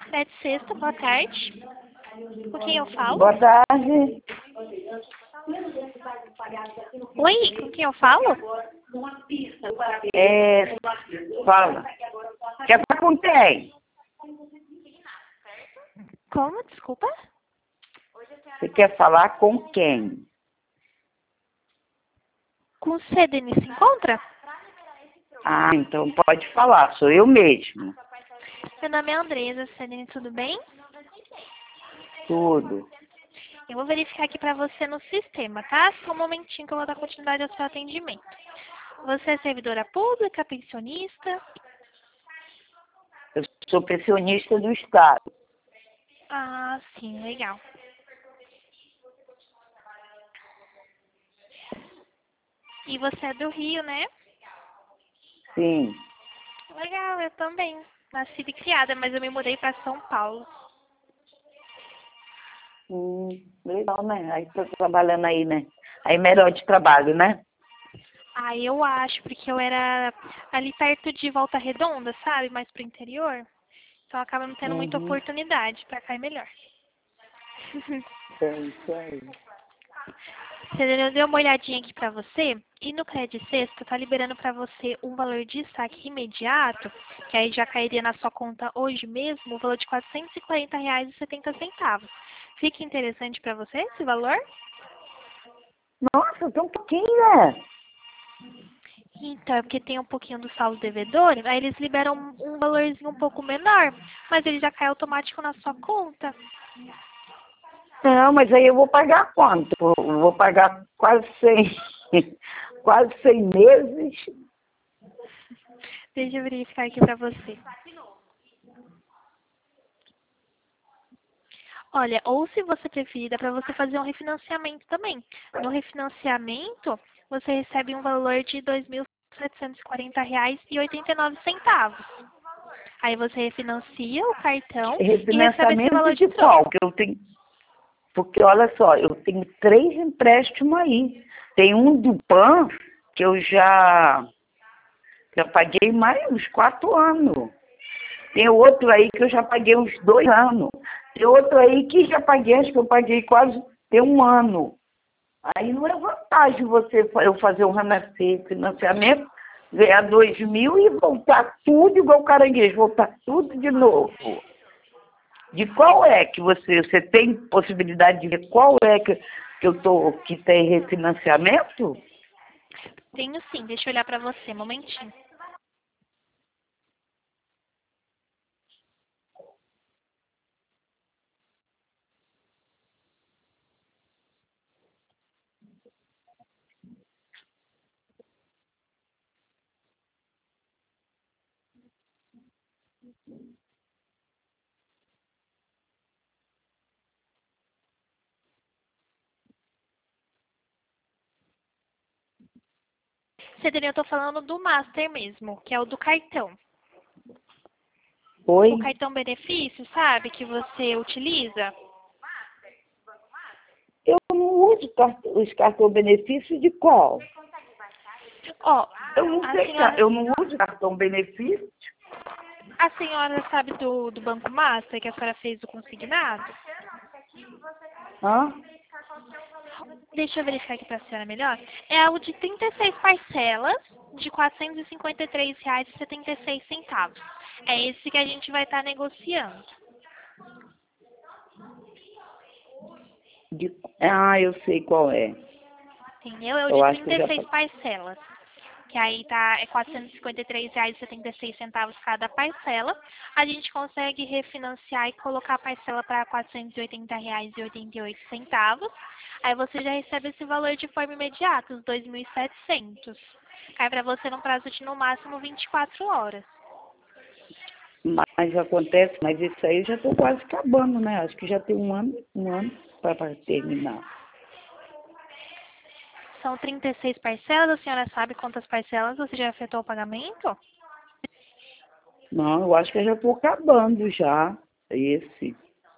Fred Sexta, boa tarde. Com quem eu falo? Boa tarde. Oi, com quem eu falo? Fala. Quer falar com quem? Como? Desculpa? Você quer falar com quem? Com você, Denise, se encontra? Ah, então pode falar, sou eu mesmo. Meu nome é Andresa, Denise, tudo bem? Tudo. Eu vou verificar aqui pra você no sistema, tá? Só um momentinho que eu vou dar continuidade ao seu atendimento. Você é servidora pública, pensionista? Eu sou pensionista do Estado. Ah, sim, legal. E você é do Rio, né? Sim. Legal, eu também. Nascida e criada, mas eu me mudei pra São Paulo. Legal, né? Aí tô trabalhando aí, né? Aí melhor de trabalho, né? Ah, eu acho, porque eu era ali perto de Volta Redonda, sabe? Mais pro interior. Então acaba não tendo muita Uhum. oportunidade. Pra cá é melhor. É isso aí. Você deu uma olhadinha aqui pra você, e no Credit Sexta tá liberando pra você um valor de saque imediato, que aí já cairia na sua conta hoje mesmo, o valor de R$ 440,70. Fica interessante pra você esse valor? Nossa, tem um pouquinho, né? Então, é porque tem um pouquinho do saldo devedor, aí eles liberam um valorzinho um pouco menor, mas ele já cai automático na sua conta. Não, mas aí eu vou pagar quanto? Eu vou pagar quase 100, quase 100 meses. Deixa eu verificar aqui pra você. Olha, ou se você preferir, dá para você fazer um refinanciamento também. No refinanciamento, você recebe um valor de R$ 2.740,89. Aí você refinancia o cartão e recebe esse Refinanciamento valor de de qual? troco. Porque olha só, eu tenho 3 empréstimos aí. Tem um do PAN que eu já paguei mais uns 4 anos. Tem outro aí que eu já paguei uns 2 anos. Tem outro aí que já paguei, acho que eu paguei quase tem 1 ano. Aí não é vantagem eu fazer um financiamento, ganhar 2.000 e voltar tudo igual caranguejo, voltar tudo de novo. De qual é que você tem possibilidade de ver qual é que tem refinanciamento? Tenho sim, deixa eu olhar para você, um momentinho. Cedrinho, eu tô falando do Master mesmo, que é o do cartão. O Oi? cartão benefício, sabe, que você utiliza? Eu não uso os cartão benefício de qual? Ó, Eu não a sei, senhora, eu não uso cartão benefício. a senhora sabe do Banco Master, que a senhora fez o consignado? Hã? Deixa eu verificar aqui para a senhora melhor. É algo de 36 parcelas de R$ 453,76. É esse que a gente vai estar negociando. Eu sei qual é. Entendeu? É o Eu de acho que eu já 36 parcelas. Que aí tá, é R$ 453,76 cada parcela. A gente consegue refinanciar e colocar a parcela para R$ 480,88. Aí você já recebe esse valor de forma imediata, os 2.700. Cai para você num prazo de no máximo 24 horas. Mas acontece, mas isso aí eu já estou quase acabando, né? Acho que já tem um ano para terminar. São 36 parcelas, a senhora sabe quantas parcelas você já efetuou o pagamento? Não, eu acho que eu já estou acabando já. Esse.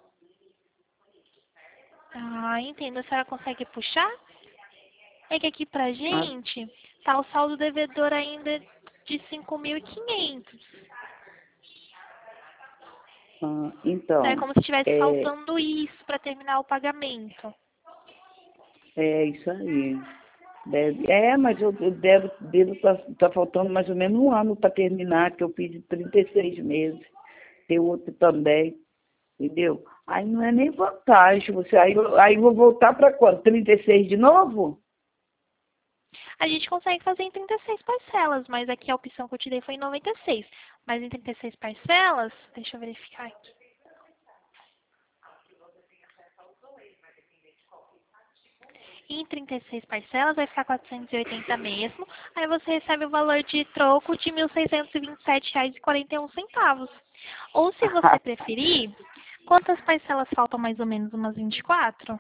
Ah, entendo. A senhora consegue puxar? É que aqui pra Ah, gente tá o saldo devedor ainda de 5.500. Então, É como se estivesse faltando isso para terminar o pagamento. é isso aí. Mas eu devo tá faltando mais ou menos um ano para terminar, que eu fiz de 36 meses. Tem outro também, entendeu? Aí não é nem vantagem. Aí eu vou voltar para quanto? 36 de novo? A gente consegue fazer em 36 parcelas, mas aqui a opção que eu te dei foi em 96. Mas em 36 parcelas, deixa eu verificar aqui. Em 36 parcelas vai ficar 480 mesmo. Aí você recebe o valor de troco de R$ 1.627,41. Ou se você preferir, quantas parcelas faltam mais ou menos? Umas 24?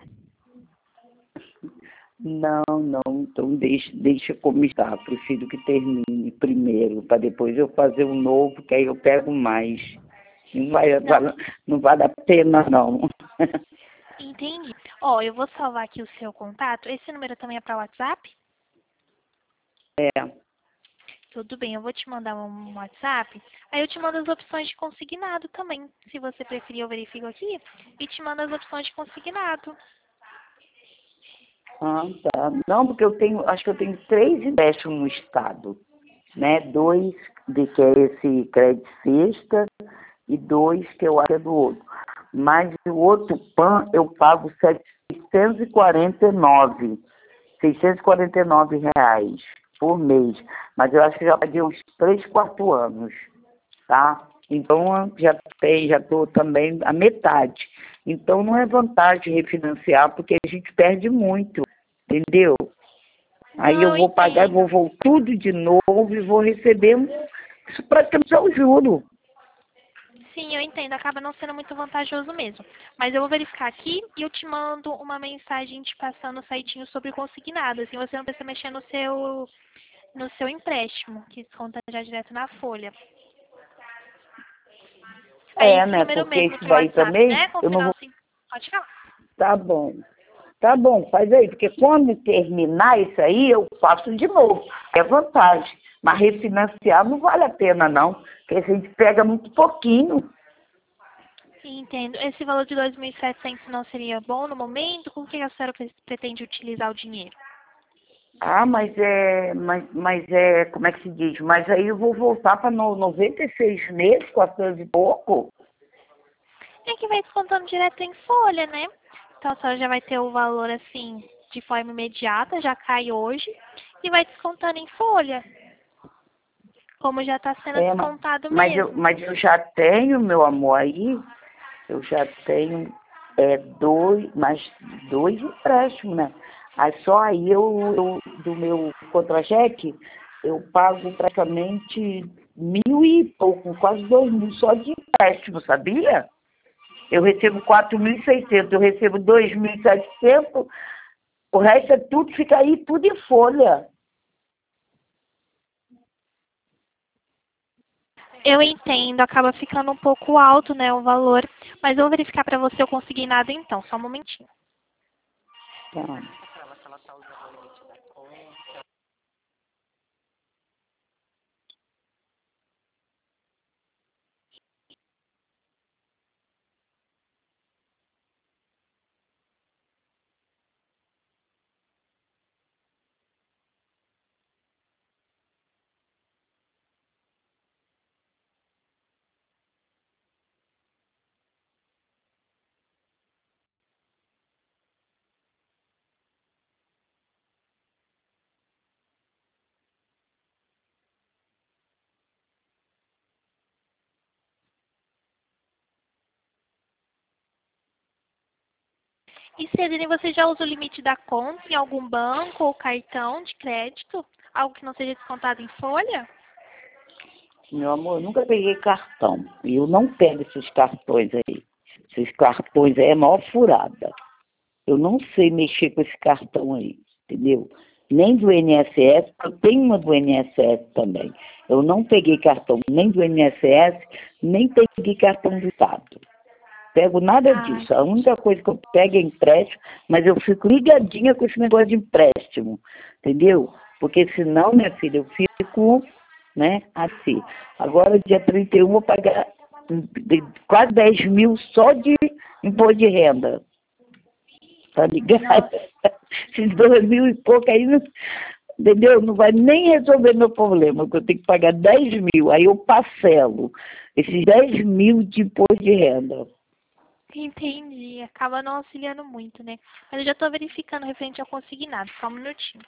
Não, então deixa como está. Prefiro que termine primeiro, para depois eu fazer um novo, que aí eu pego mais. Não vale a pena, não. Entendi. Ó, eu vou salvar aqui o seu contato. Esse número também é para WhatsApp? É. Tudo bem, eu vou te mandar um WhatsApp. Aí eu te mando as opções de consignado também. Se você preferir, eu verifico aqui e te mando as opções de consignado. Tá. Não, porque acho que eu tenho 3 empréstimos no estado, né? 2 que é esse crédito sexta e 2 que eu acho que é do outro. Mas o outro PAN eu pago R$ 649 por mês. Mas eu acho que já paguei uns 3, 4 anos, tá? Então já estou também a metade. Então não é vantagem refinanciar, porque a gente perde muito, entendeu? Aí eu Não, vou pagar, entendo. vou tudo de novo e vou receber isso praticamente é o juro. Sim, eu entendo. Acaba não sendo muito vantajoso mesmo. Mas eu vou verificar aqui e eu te mando uma mensagem te passando o sitinho sobre consignado. Assim você não precisa mexer no seu empréstimo, que desconta já direto na folha. É esse Né? número Porque mesmo isso de daí WhatsApp, também né? Com o eu não final vou. 5. Pode falar. Tá bom. Tá bom, faz aí, porque quando terminar isso aí, eu faço de novo. É vantagem. Mas refinanciar não vale a pena, não. Porque a gente pega muito pouquinho. Entendo. Esse valor de 2.700 não seria bom no momento? Com que a senhora pretende utilizar o dinheiro? Mas como é que se diz? Mas aí eu vou voltar para 96 meses, 14 e pouco. É que vai descontando direto em folha, né? Então a senhora já vai ter o valor assim de forma imediata, já cai hoje, e vai descontando em folha, como já está sendo É, descontado mesmo. mas eu já tenho, meu amor, aí, eu já tenho mais 2 empréstimos, né? Aí só aí do meu contra-cheque, eu pago praticamente 1.000 e pouco, quase 2.000 só de empréstimo, sabia? Eu recebo 4.600, eu recebo 2.700, o resto é tudo, fica aí tudo em folha. Eu entendo, acaba ficando um pouco alto, né, o valor, mas eu vou verificar para você eu conseguir nada então, só um momentinho. Tá. E Celine, você já usa o limite da conta em algum banco ou cartão de crédito? Algo que não seja descontado em folha? Meu amor, eu nunca peguei cartão. E eu não pego esses cartões aí. Esses cartões aí é maior furada. Eu não sei mexer com esse cartão aí, entendeu? Nem do INSS, eu tenho uma do INSS também. Eu não peguei cartão nem do INSS, nem peguei cartão do Estado. Pego nada Ah, disso. A única coisa que eu pego é empréstimo, mas eu fico ligadinha com esse negócio de empréstimo, entendeu? Porque senão, minha filha, eu fico, né, assim. Agora, dia 31, eu vou pagar quase 10 mil só de imposto de renda. Tá ligado? Nossa. Esses 2 mil e pouco aí, não, entendeu? Não vai nem resolver meu problema, porque eu tenho que pagar 10 mil, aí eu parcelo esses 10 mil de imposto de renda. Entendi. Acaba não auxiliando muito, né? Mas eu já estou verificando referente ao consignado. Só um minutinho.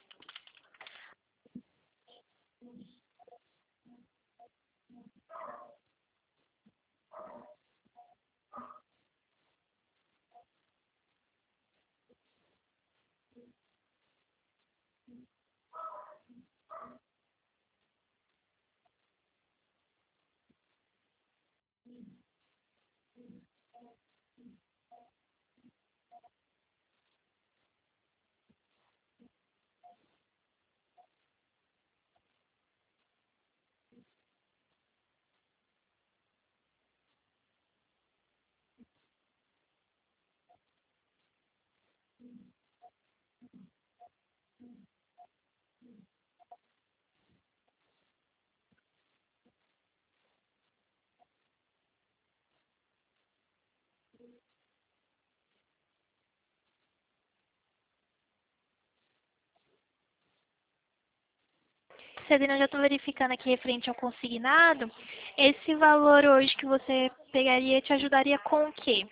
Cedina, eu já estou verificando aqui referente ao consignado. Esse valor hoje que você pegaria te ajudaria com o quê?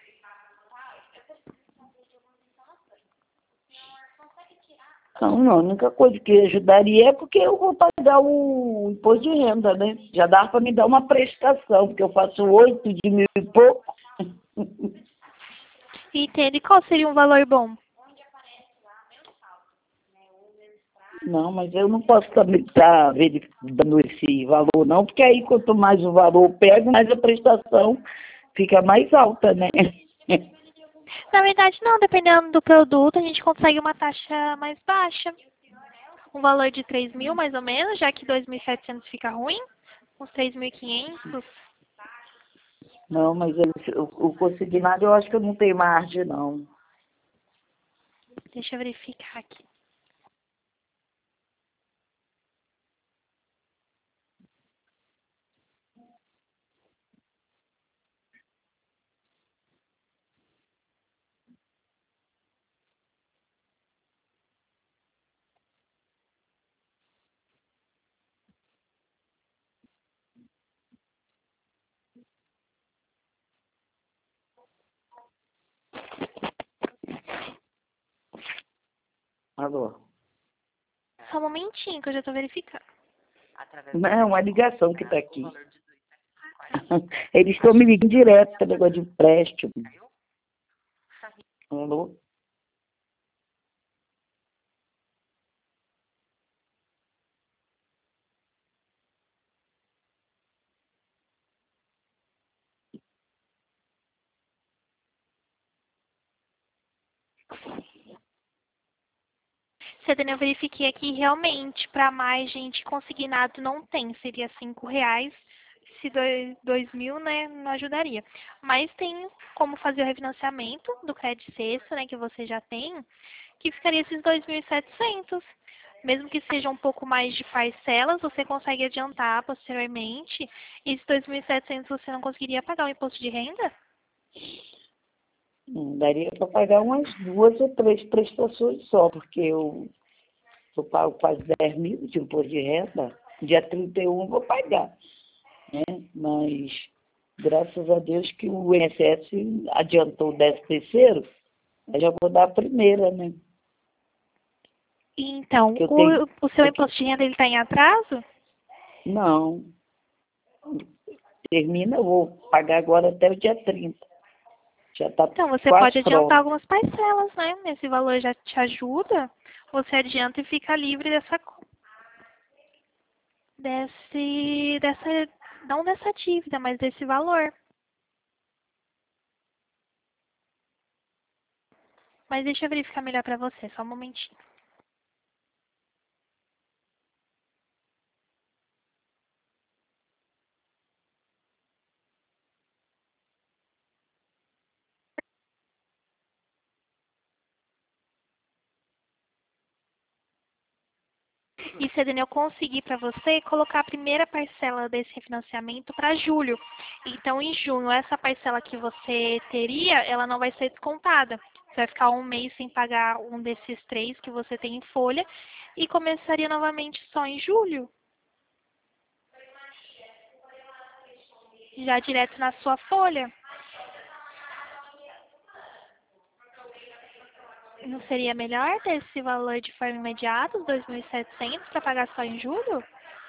Não, a única coisa que ajudaria é porque eu vou pagar o imposto de renda, né? Já dá para me dar uma prestação, porque eu faço 8 de mil e pouco. Entende? Qual seria um valor bom? Não, mas eu não posso também estar dando esse valor, não, porque aí quanto mais o valor eu pego, mais a prestação fica mais alta, né? Na verdade, não. Dependendo do produto, a gente consegue uma taxa mais baixa. Um valor de 3 mil, mais ou menos, já que 2.700 fica ruim. Uns 3.500. Não, mas o consignado eu acho que eu não tenho margem, não. Deixa eu verificar aqui. Alô? Só um momentinho que eu já estou verificando. Não, a ligação que está aqui. Eles estão me ligando direto para negócio de empréstimo. Alô? Cedena, eu verifiquei aqui realmente, para mais gente consignado não tem, seria R$ 5. Se 2 mil, né, não ajudaria. Mas tem como fazer o refinanciamento do crédito sexto, né, que você já tem, que ficaria esses 2.700. Mesmo que seja um pouco mais de parcelas, você consegue adiantar posteriormente. E esses 2.700 você não conseguiria pagar o imposto de renda? Daria para pagar umas 2 ou 3 prestações só, porque eu pago quase 10 mil de imposto de renda. Dia 31 eu vou pagar, né? Mas, graças a Deus que o INSS adiantou o 13º, eu já vou dar a primeira, né? Então, Que eu tenho, o seu imposto de renda está em atraso? não, termina, eu vou pagar agora até o dia 30. Já está Então, você quase pode adiantar pronto. algumas parcelas, né? Esse valor já te ajuda. Você adianta e fica livre não dessa dívida, mas desse valor. Mas deixa eu verificar melhor para você, só um momentinho. E, Cedene, eu consegui para você colocar a primeira parcela desse refinanciamento para julho. Então, em junho, essa parcela que você teria, ela não vai ser descontada. Você vai ficar um mês sem pagar um desses 3 que você tem em folha e começaria novamente só em julho, já direto na sua folha. Não seria melhor ter esse valor de forma imediata, os 2.700, para pagar só em julho?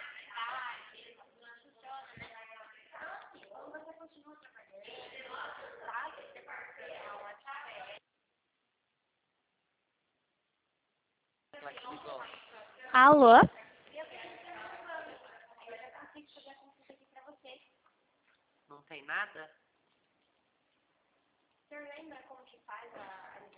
Alô? Não tem nada?